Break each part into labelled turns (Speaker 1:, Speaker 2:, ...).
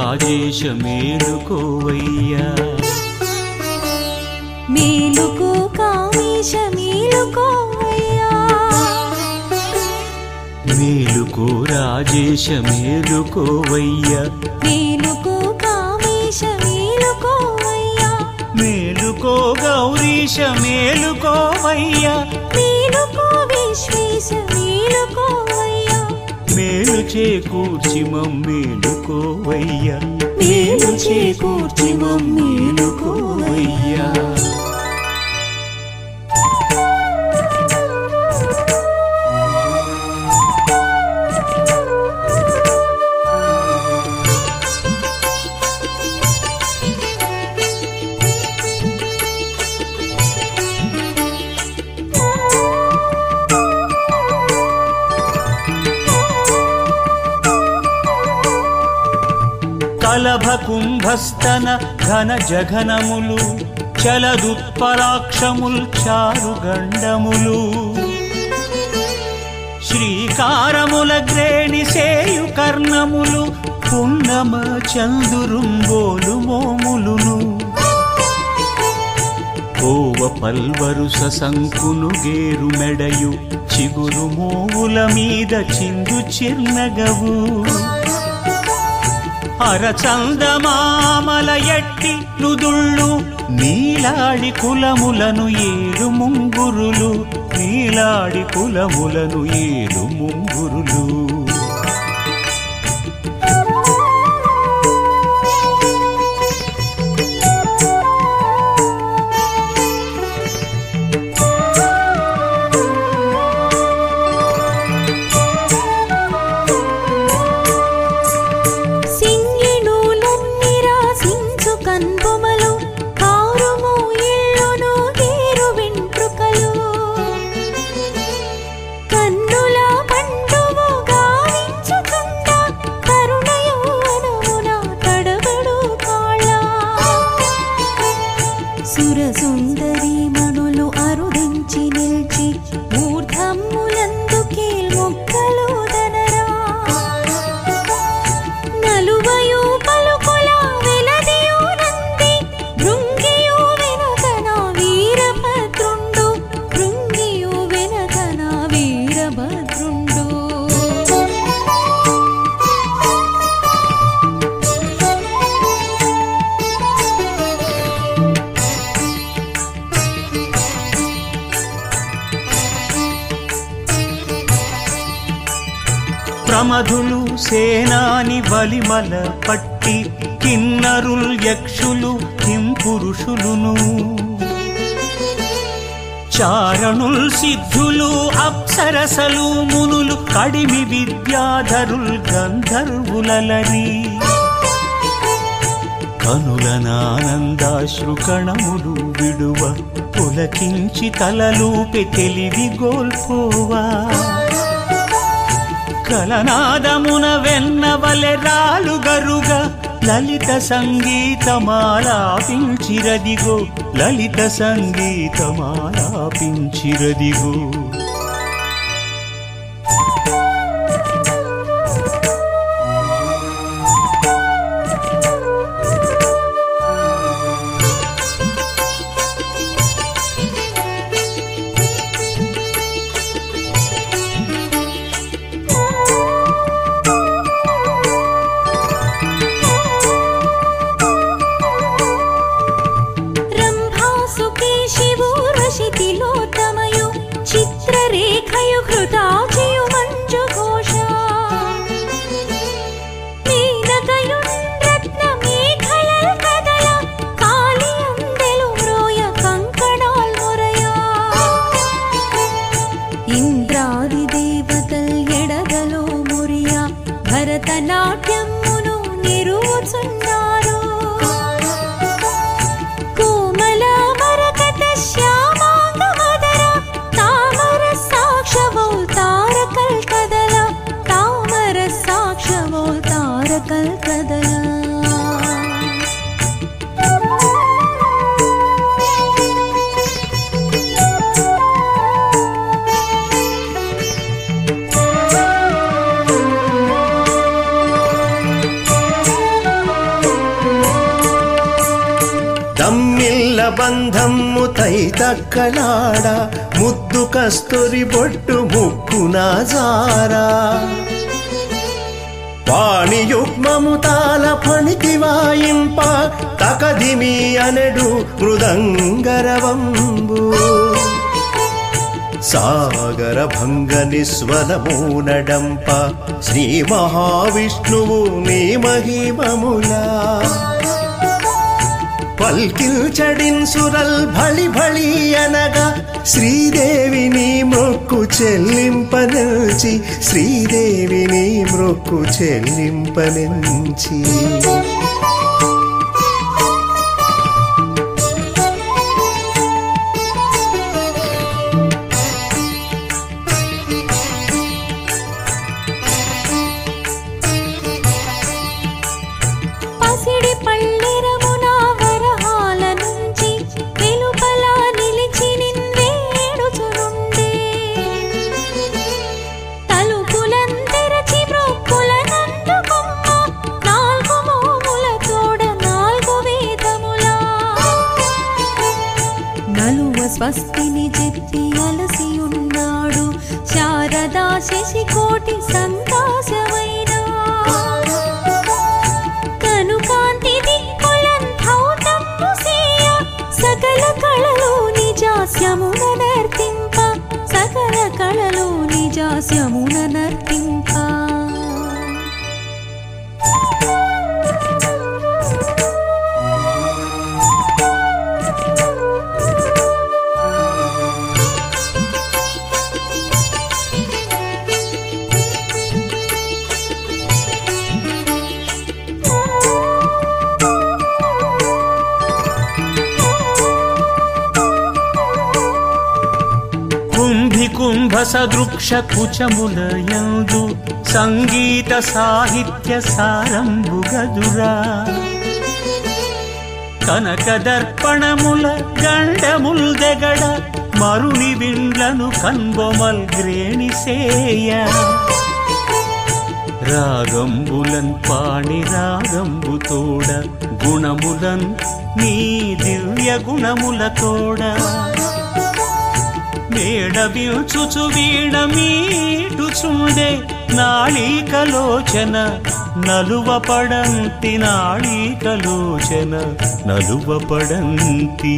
Speaker 1: రాజేశ మేలుకోవయ్యా.
Speaker 2: మేలుకో కామేశ మేలుకోవయ్యా.
Speaker 1: మేలుకో రాజేశ మేలుకోవయ్యా.
Speaker 2: మేలుకో కామేశ మేలుకోవయ్యా.
Speaker 1: మేలుకో గౌరీశ మేలుకోవయ్యా.
Speaker 2: మేలుకో విశ్వేశ మేలుకోవయ్యా.
Speaker 1: మేలు చేకూర్చి మమ్మేలుకోవయ్యా.
Speaker 2: మేలు చేకూర్చి మమ్మేలుకోవయ్యా.
Speaker 1: కలభ కుంభస్తన ఘన జఘనములు చలదుత్పరాక్షముల్ చారుగండములు శ్రీకారముల గ్రేణి సేయు కర్ణములు పున్నమ చందురుంబోలు మోములును కోవ పల్వరుస సంకును గేరు మెడయు చిగురు మోవుల మీద చిందు చిర్నగవు అరచందమామల ఎట్టి నుదుళ్ళు నీలాడి కులములను ఏలు ముంగురులు. నీలాడి కులములను ఏలు ముంగురులు.
Speaker 2: సురసుందరి మణులు అరుదించి నిల్చి మూర్ధమ్ములందు కీల్మొక్కలు దనరా. నలువయు పలుకుల వెలదియు నంది భృంగియు వెనకన వీరభద్రుండు. భృంగియు వెనకన వీరభద్రుండు.
Speaker 1: ప్రమధులు సేనాని వలిమల పట్టి కిన్నరుల్ యక్షులు కింపురుషులును చారణుల్ సిద్ధులు అప్సరసలు మునులు కడిమి విద్యాధరుల్ గంధర్వులలరి కనులనానందాశ్రు కణములు విడువ పులకించి తలలూపి తెలివి గోల్పోవా. కలనాదమున వెన్నవలె రాలుగరుగా లలిత సంగీతమాలాపించిరదిగో. లలిత సంగీతమాలాపించిరదిగో.
Speaker 2: చిత్రరేఖయు హృదాచియు మంజు ఘోష. మీనకయున్ రత్న మేఘలల్ కదల కాళియందెలు మ్రోయ కంకణాల్ మొరయ. ఇంద్రాది దేవతల్ ఎడగలో మురియ భరతనాట్యమును నిరుచున్నారు. కోమల మరకత శ్యామాంగ మదర తామర సాక్షవోల్ తారకల్ కదల. తామర సాక్షవోల్ తారకల్ కదల.
Speaker 3: బంధము తైతక్కలాడ ముద్దు కస్తూరి బొట్టు ముక్కున జారా వాణియుగ్మము తాల ఫణితి వాయింప తకదిమి అనడు మృదంగరవంబు సాగర భంగ నిస్వనము నడంప శ్రీ మహావిష్ణువు నీ మహిమములా పల్కిల్చడిన్ సురల్ భళి భళి అనగా శ్రీదేవిని మొక్కు చెల్లింపనించి శ్రీదేవిని మొక్కు చెల్లింపనించి
Speaker 2: స్వస్తిని చెప్పి అలసియున్నాడు శారదా శశికోటి సంతాసమైన కనుకాంతి దిక్కులంధౌతము సేయ సకల కళలు నిజాస్యమున నర్తింప సకల కళలు నిజాస్యమున నర్తింప
Speaker 1: కుంభ సదృక్ష కుచములయందు సంగీత సాహిత్య సారంభుగదురా కనక దర్పణముల గండముల్ దెగడ మరుని విండ్లను కన్బొమల్ గ్రేణిసేయ రాగంబులన్ పాణి రాగంబు తోడ గుణములన్ నీ దివ్య గుణముల తోడ మేడబిల్చుచు వీణ మీటుచుండే నాళికలోచన నలువపడంతి నాళికలోచన నలువపడంతి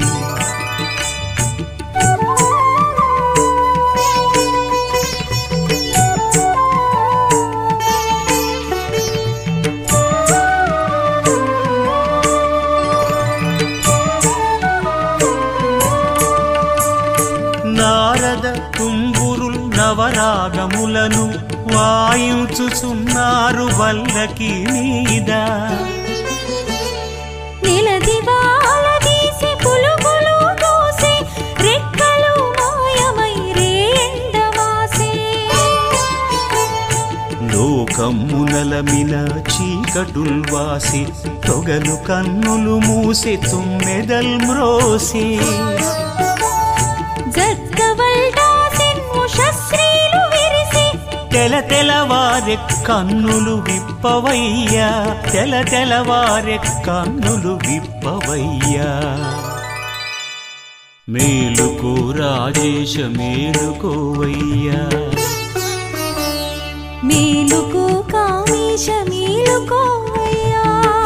Speaker 1: నారద తుంబురుల్ నవరాగములను వాయించుచున్నారు వల్లకి మీద
Speaker 2: నిలదివాలదీసి పులుగులు దూసి రెక్కలు మాయమై రేండవాసే
Speaker 1: లోకమునలమిన చీకటుల్ వాసి తొగలు కన్నులు మూసి తుమ్మెదల్ మ్రోసి తెల తెలవారె కన్నులు విప్పవయ్యా తెల తెలవారె కన్నులు విప్పవయ్యా మేలుకో రాజేశ మేలుకోవయ్యా
Speaker 2: మేలుకో కామేశ మేలుకోవయ్యా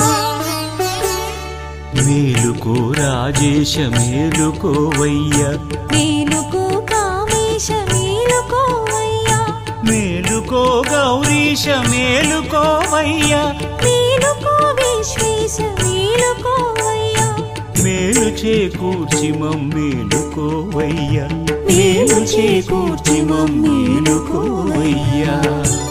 Speaker 1: మేలుకో రాజేశ మేలుకోవయ్యా
Speaker 2: మేలుకో కామేశ మేలుకోవయ్యా
Speaker 1: మేలుకో గౌరీశ మేలుకోవయ్యా
Speaker 2: మేలుకో విశ్వేశ మేలుకోవయ్యా
Speaker 1: మేలు చేకూర్చి మమ్మేలుకోవయ్యా మేలు చేకూర్చి మమ్మేలుకోవయ్యా